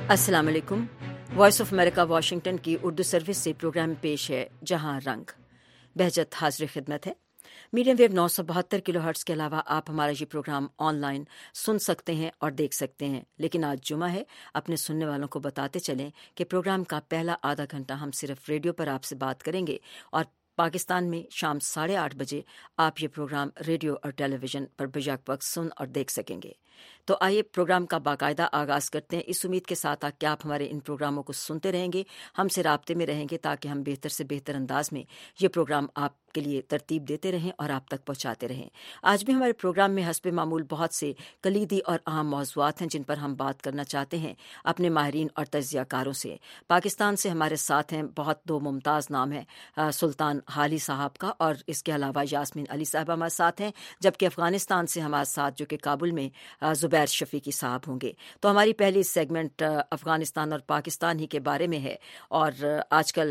السلام علیکم۔ Voice of America Washington کی اردو سروس سے پروگرام پیش ہے جہاں رنگ۔ بہجت حاضر خدمت ہے۔ میڈیم ویو 972 کلو ہرٹز کے علاوہ آپ ہمارا یہ پروگرام آن لائن سن سکتے ہیں اور دیکھ سکتے ہیں، لیکن آج جمعہ ہے، اپنے سننے والوں کو بتاتے چلیں کہ پروگرام کا پہلا آدھا گھنٹہ ہم صرف ریڈیو پر آپ سے بات کریں گے، اور پاکستان میں شام 8:30 بجے آپ یہ پروگرام ریڈیو اور ٹیلی ویژن پر بیک وقت سن اور دیکھ سکیں گے۔ تو آئیے پروگرام کا باقاعدہ آغاز کرتے ہیں، اس امید کے ساتھ کہ آپ ہمارے ان پروگراموں کو سنتے رہیں گے، ہم سے رابطے میں رہیں گے، تاکہ ہم بہتر سے بہتر انداز میں یہ پروگرام آپ کے لیے ترتیب دیتے رہیں اور آپ تک پہنچاتے رہیں۔ آج بھی ہمارے پروگرام میں حسب معمول بہت سے کلیدی اور اہم موضوعات ہیں جن پر ہم بات کرنا چاہتے ہیں اپنے ماہرین اور تجزیہ کاروں سے۔ پاکستان سے ہمارے ساتھ ہیں دو ممتاز نام ہیں، سلطان حالی صاحب کا، اور اس کے علاوہ یاسمین علی صاحب ہمارے ساتھ ہیں، جبکہ افغانستان سے ہمارے ساتھ جو کہ کابل میں زبیر شفیقی صاحب ہوں گے۔ تو ہماری پہلی سیگمنٹ افغانستان اور پاکستان ہی کے بارے میں ہے، اور آج کل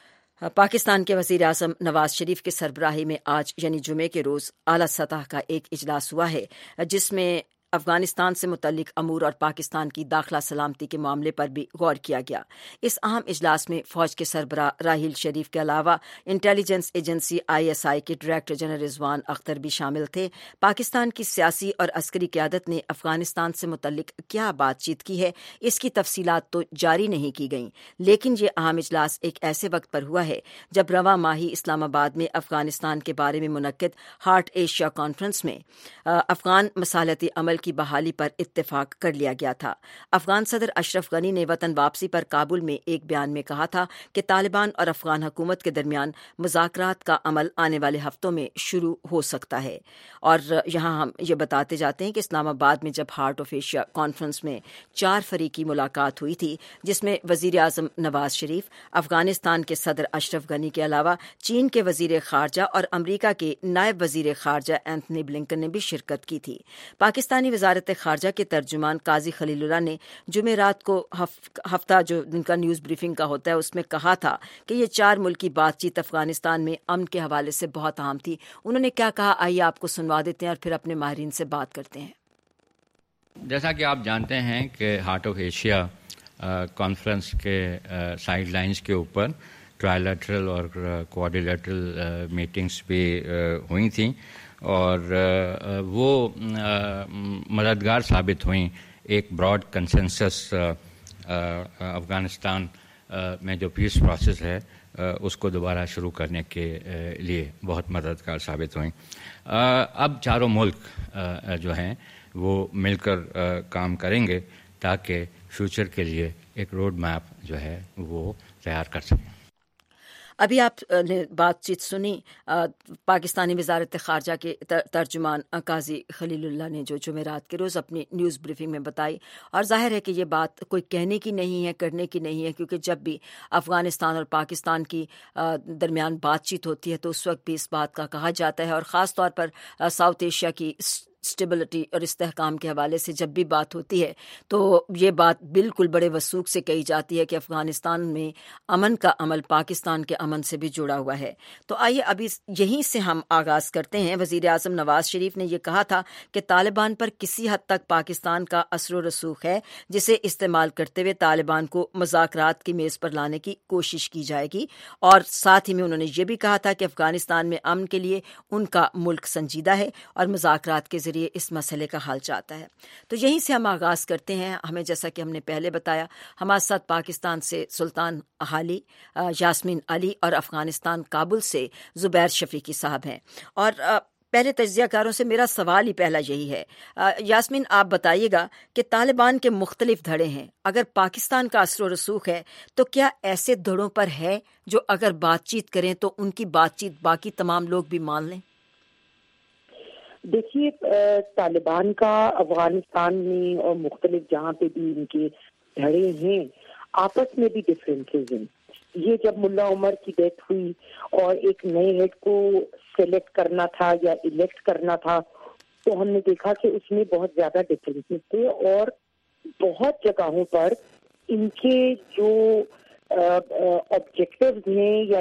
پاکستان کے وزیر اعظم نواز شریف کی سربراہی میں آج یعنی جمعے کے روز اعلیٰ سطح کا ایک اجلاس ہوا ہے، جس میں افغانستان سے متعلق امور اور پاکستان کی داخلہ سلامتی کے معاملے پر بھی غور کیا گیا۔ اس اہم اجلاس میں فوج کے سربراہ راحیل شریف کے علاوہ انٹیلیجنس ایجنسی ISI کے ڈائریکٹر جنرل رضوان اختر بھی شامل تھے۔ پاکستان کی سیاسی اور عسکری قیادت نے افغانستان سے متعلق کیا بات چیت کی ہے، اس کی تفصیلات تو جاری نہیں کی گئیں، لیکن یہ اہم اجلاس ایک ایسے وقت پر ہوا ہے جب رواں ماہی اسلام آباد میں افغانستان کے بارے میں منعقد ہارٹ ایشیا کانفرنس میں افغان مصالحتی عمل کی بحالی پر اتفاق کر لیا گیا تھا۔ افغان صدر اشرف غنی نے وطن واپسی پر کابل میں ایک بیان میں کہا تھا کہ طالبان اور افغان حکومت کے درمیان مذاکرات کا عمل آنے والے ہفتوں میں شروع ہو سکتا ہے۔ اور یہاں ہم یہ بتاتے جاتے ہیں کہ اسلام آباد میں جب ہارٹ آف ایشیا کانفرنس میں 4 فریقی ملاقات ہوئی تھی، جس میں وزیر اعظم نواز شریف، افغانستان کے صدر اشرف غنی کے علاوہ چین کے وزیر خارجہ اور امریکہ کے نائب وزیر خارجہ اینتھنی بلنکن نے بھی شرکت کی تھی۔ پاکستانی وزارت خارجہ کے ترجمان قاضی خلیل اللہ نے جمعرات کو ہفتہ جو ان کا نیوز بریفنگ کا ہوتا ہے اس میں کہا تھا کہ یہ 4 ملکی بات چیت افغانستان میں امن کے حوالے سے بہت اہم تھی۔ انہوں نے کیا کہا، آئیے آپ کو سنوا دیتے ہیں اور پھر اپنے ماہرین سے بات کرتے ہیں۔ جیسا کہ آپ جانتے ہیں کہ ہارٹ آف ایشیا کانفرنس کے سائیڈ لائنز کے اوپر ٹرائلیٹرل اور کوارڈیلیٹرل میٹنگز بھی ہوئی تھیں، اور وہ مددگار ثابت ہوئیں ایک براڈ کنسنسس افغانستان میں جو پیس پروسیس ہے اس کو دوبارہ شروع کرنے کے لیے بہت مددگار ثابت ہوئیں۔ اب چاروں ملک جو ہیں وہ مل کر کام کریں گے تاکہ فیوچر کے لیے ایک روڈ میپ جو ہے وہ تیار کر سکیں۔ ابھی آپ نے بات چیت سنی پاکستانی وزارت خارجہ کے ترجمان قاضی خلیل اللہ نے جو جمعرات کے روز اپنی نیوز بریفنگ میں بتائی، اور ظاہر ہے کہ یہ بات کوئی کہنے کی نہیں ہے، کرنے کی نہیں ہے، کیونکہ جب بھی افغانستان اور پاکستان کی درمیان بات چیت ہوتی ہے تو اس وقت بھی اس بات کا کہا جاتا ہے، اور خاص طور پر ساؤتھ ایشیا کی اسٹیبلٹی اور استحکام کے حوالے سے جب بھی بات ہوتی ہے تو یہ بات بالکل بڑے وثوق سے کہی جاتی ہے کہ افغانستان میں امن کا عمل پاکستان کے امن سے بھی جڑا ہوا ہے۔ تو آئیے ابھی یہیں سے ہم آغاز کرتے ہیں۔ وزیر اعظم نواز شریف نے یہ کہا تھا کہ طالبان پر کسی حد تک پاکستان کا اثر و رسوخ ہے، جسے استعمال کرتے ہوئے طالبان کو مذاکرات کی میز پر لانے کی کوشش کی جائے گی، اور ساتھ ہی میں انہوں نے یہ بھی کہا تھا کہ افغانستان میں امن کے لیے ان کا ملک سنجیدہ ہے اور مذاکرات کے ذریعے اس مسئلے کا حل چاہتا ہے۔ تو یہیں سے ہم آغاز کرتے ہیں۔ ہمیں جیسا کہ ہم نے پہلے بتایا، ہمارے ساتھ پاکستان سے سلطان حالی، یاسمین علی، اور افغانستان کابل سے زبیر شفیقی صاحب ہیں۔ اور پہلے تجزیہ کاروں سے میرا سوال ہی پہلا یہی ہے، یاسمین آپ بتائیے گا کہ طالبان کے مختلف دھڑے ہیں، اگر پاکستان کا اثر و رسوخ ہے تو کیا ایسے دھڑوں پر ہے جو اگر بات چیت کریں تو ان کی بات چیت باقی تمام لوگ بھی مان لیں؟ دیکھیے، طالبان کا افغانستان میں اور مختلف جہاں پہ بھی ان کے دھڑے ہیں، آپس میں بھی ڈفرینسز ہیں۔ یہ جب ملا عمر کی ڈیتھ ہوئی اور ایک نئے ہیڈ کو سلیکٹ کرنا تھا یا الیکٹ کرنا تھا، تو ہم نے دیکھا کہ اس میں بہت زیادہ ڈفرینسز تھے، اور بہت جگہوں پر ان کے جو آبجیکٹیوز ہیں یا